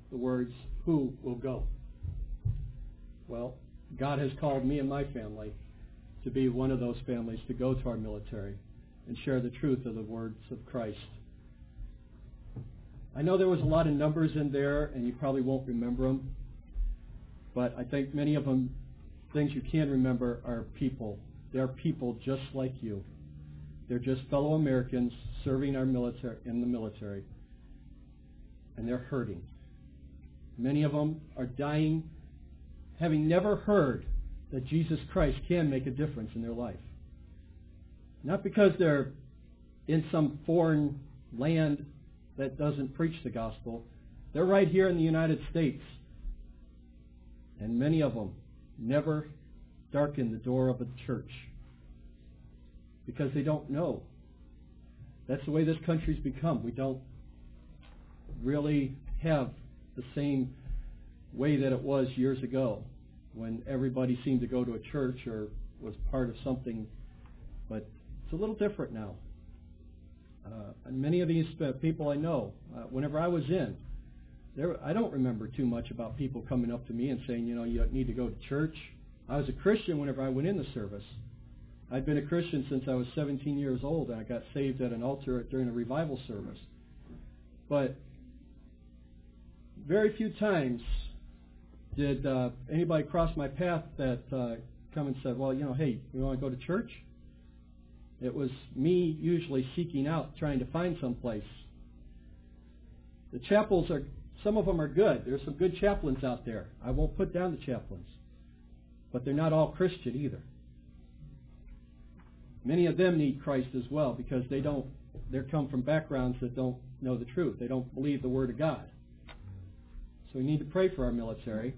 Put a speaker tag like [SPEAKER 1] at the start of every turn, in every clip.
[SPEAKER 1] the words, "Who will go?" Well, God has called me and my family to be one of those families to go to our military and share the truth of the words of Christ. I know there was a lot of numbers in there, and you probably won't remember them, but I think many of them, things you can remember, are people. They're people just like you. They're just fellow Americans serving our military in the military, and they're hurting. Many of them are dying, having never heard that Jesus Christ can make a difference in their life. Not because they're in some foreign land that doesn't preach the gospel. They're right here in the United States. And many of them never darken the door of a church because they don't know. That's the way this country's become. We don't really have the same way that it was years ago when everybody seemed to go to a church or was part of something. But it's a little different now. And many of these people I know, whenever I was in, I don't remember too much about people coming up to me and saying, you need to go to church. I was a Christian whenever I went in the service. I'd been a Christian since I was 17 years old, and I got saved at an altar during a revival service. But very few times did anybody cross my path that come and said, well, hey, you want to go to church? It was me usually seeking out, trying to find some place. The chapels some of them are good. There's some good chaplains out there. I won't put down the chaplains. But they're not all Christian either. Many of them need Christ as well because they come from backgrounds that don't know the truth. They don't believe the Word of God. So we need to pray for our military.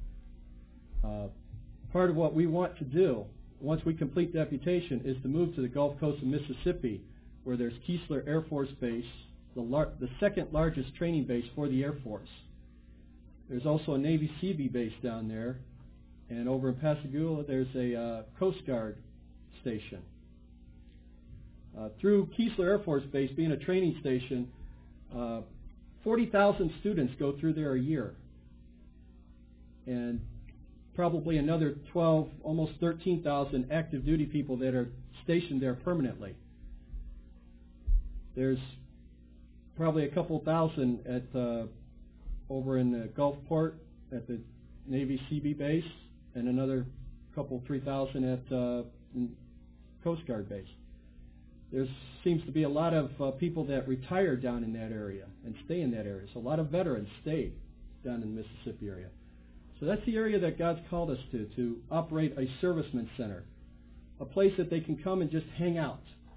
[SPEAKER 1] Part of what we want to do once we complete deputation is to move to the Gulf Coast of Mississippi, where there's Keesler Air Force Base, the second largest training base for the Air Force. There's also a Navy Seabee base down there, and over in Pascagoula there's a Coast Guard station. Through Keesler Air Force Base being a training station, 40,000 students go through there a year, and probably another 12, almost 13,000 active duty people that are stationed there permanently. There's probably a couple thousand over in the Gulfport at the Navy Seabee base, and another 3,000 at Coast Guard base. There seems to be a lot of people that retire down in that area and stay in that area. So a lot of veterans stay down in the Mississippi area. So that's the area that God's called us to operate a serviceman center, a place that they can come and just hang out.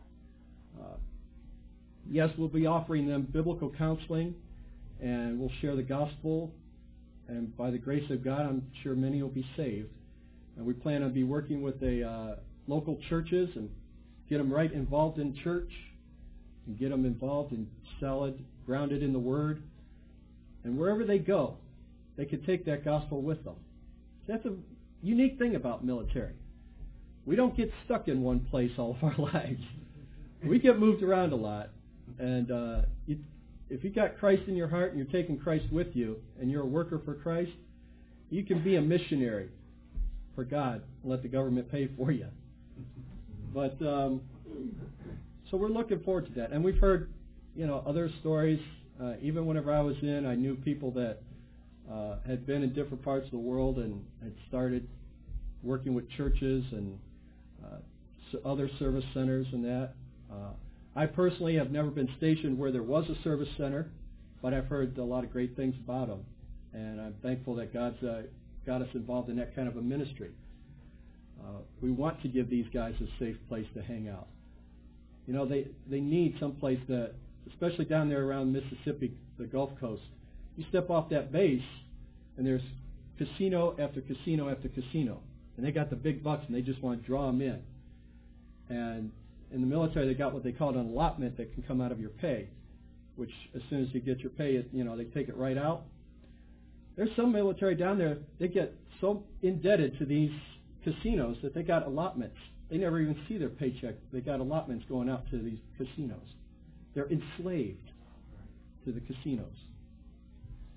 [SPEAKER 1] Yes, we'll be offering them biblical counseling, and we'll share the gospel, and by the grace of God, I'm sure many will be saved. And we plan on be working with local churches and get them right involved in church and get them involved in solid, grounded in the Word. And wherever they go, they can take that gospel with them. That's a unique thing about military. We don't get stuck in one place all of our lives. We get moved around a lot. And if you got Christ in your heart and you're taking Christ with you and you're a worker for Christ, you can be a missionary for God and let the government pay for you. But so we're looking forward to that. And we've heard, other stories. Even whenever I was in, I knew people that had been in different parts of the world and had started working with churches and other service centers and that. I personally have never been stationed where there was a service center, but I've heard a lot of great things about them. And I'm thankful that God's got us involved in that kind of a ministry. We want to give these guys a safe place to hang out. They need some place that, especially down there around Mississippi, the Gulf Coast, you step off that base, and there's casino after casino after casino. And they got the big bucks, and they just want to draw them in. And in the military, they got what they call an allotment that can come out of your pay, which as soon as you get your pay, they take it right out. There's some military down there, they get so indebted to these casinos that they got allotments. They never even see their paycheck. They got allotments going out to these casinos. They're enslaved to the casinos.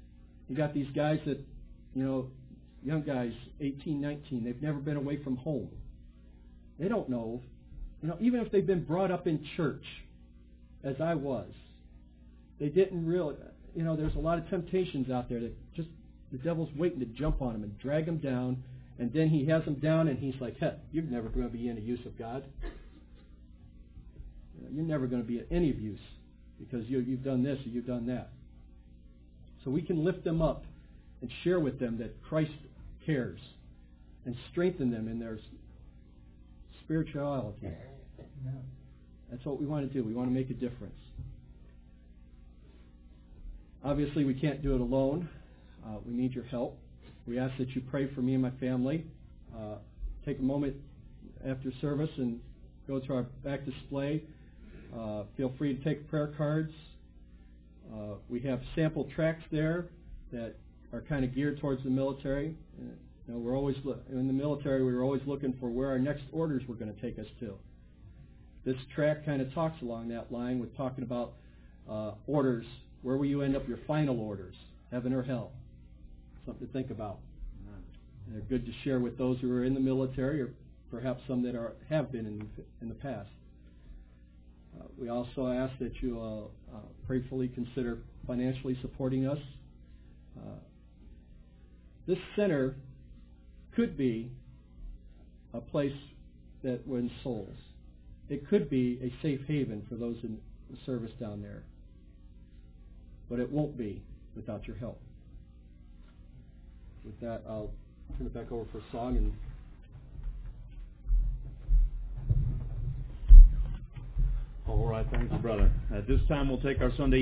[SPEAKER 1] You got these guys that, young guys, 18, 19, they've never been away from home. They don't know. Even if they've been brought up in church, as I was, they didn't really, there's a lot of temptations out there that just the devil's waiting to jump on them and drag them down, and then he has them down and he's like, hey, you're never going to be any use of God. You're never going to be any of use because you've done this or you've done that. So we can lift them up and share with them that Christ cares and strengthen them in their spirituality. That's what we want to do. We want to make a difference. Obviously, we can't do it alone. We need your help. We ask that you pray for me and my family. Take a moment after service and go to our back display. Feel free to take prayer cards. We have sample tracts there that are kind of geared towards the military. We're always in the military. We were always looking for where our next orders were going to take us to. This tract kind of talks along that line with talking about orders. Where will you end up your final orders, heaven or hell? Something to think about. And they're good to share with those who are in the military or perhaps some that have been in the past. We also ask that you prayerfully consider financially supporting us. This center could be a place that wins souls. It could be a safe haven for those in the service down there. But it won't be without your help. With that, I'll turn it back over for a song. And
[SPEAKER 2] all right, thank you, brother. At this time, we'll take our Sunday